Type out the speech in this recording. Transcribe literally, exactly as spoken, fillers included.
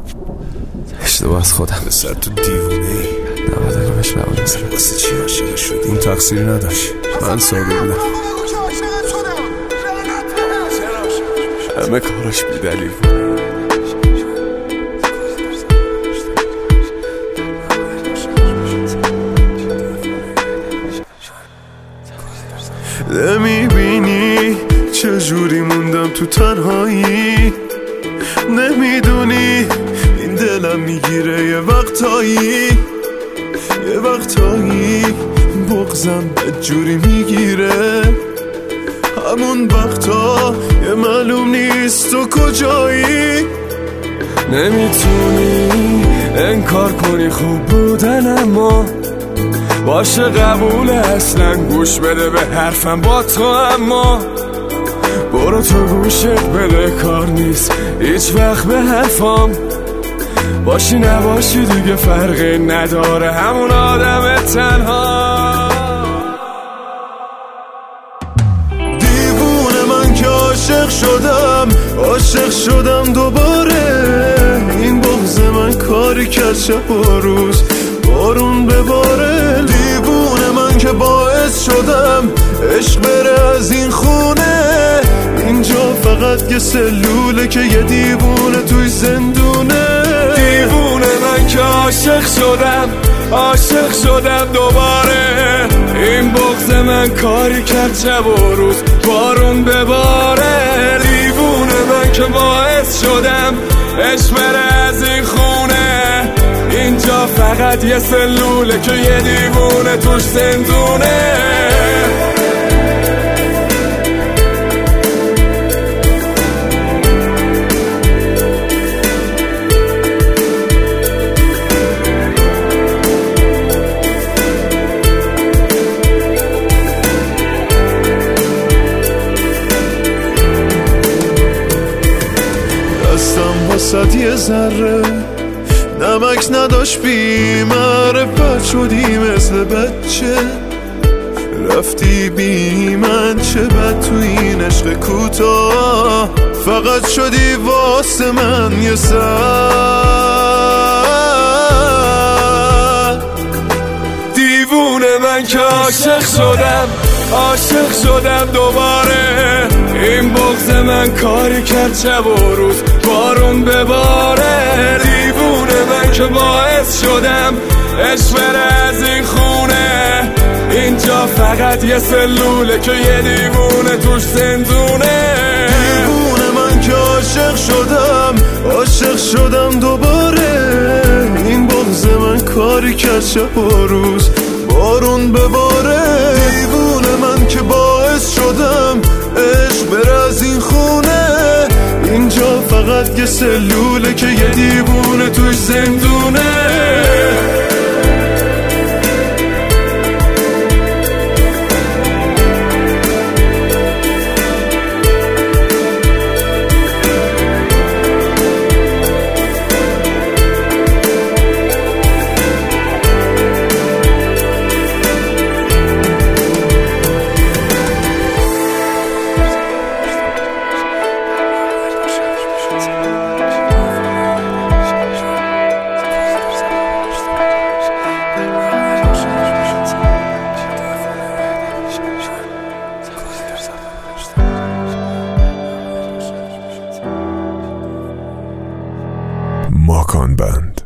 اشتباه از خودم. به سر تو دیوونه ای نباید علمش نباید مثلا واسه چی عاشق شدی؟ اون تقصیری نداشت، من ساده بودم. همه کاراش بی دلیل بود. نمیبینی چجوری موندم تو تنهایی؟ نمیدونی این دلم میگیره یه وقتایی، یه وقتایی بغزم بدجوری میگیره. همون وقتا یه معلوم نیست تو کجایی. نمیتونی انکار کنی خوب بودن، اما باشه قبول اصلا گوش بده به حرفم با تو. اما برو تو گوشت بده، کار نیست هیچ وقت به حرفام. باشی نباشی دیگه فرقی نداره، همون آدم تنها. دیوونه من که عاشق شدم، عاشق شدم دوباره. این بغض من کاری کرد شب و روز بارون بباره. دیوونه من که باعث شدم عشق بره از این خونه. اینجا فقط یه سلوله که یه دیوونه توی زندونه. دیوونه من که عاشق شدم، عاشق شدم دوباره. این بغض من کاری کرد شب و روز بارون بباره. دیوونه من که باعث شدم عشق بره از این خونه. اینجا فقط یه سلوله که یه دیوونه توش زندونه. دستم واسد یه ذره نمک نداشت، بی معرفت شدی مثل بچه. رفتی بی من چه بد تو این عشق کوتاه. فقط شدی واسه من یه سر. دیوونه من که عاشق شدم، عاشق شدم دوباره. این بغض من کاری کرد شب و روز بارون بباره. دیوونه من که باعث شدم عشق بره از این خونه. اینجا فقط یه سلوله که یه دیوونه توش زندونه. دیوونه من که عاشق شدم، عاشق شدم دوباره. این بغض من کاری کرد شب و روز بارون بباره. دیوونه من که باعث شدم عشق بره از این خونه. اینجا فقط یه سلوله که یه دیوونه توش زندونه. ماکان بند.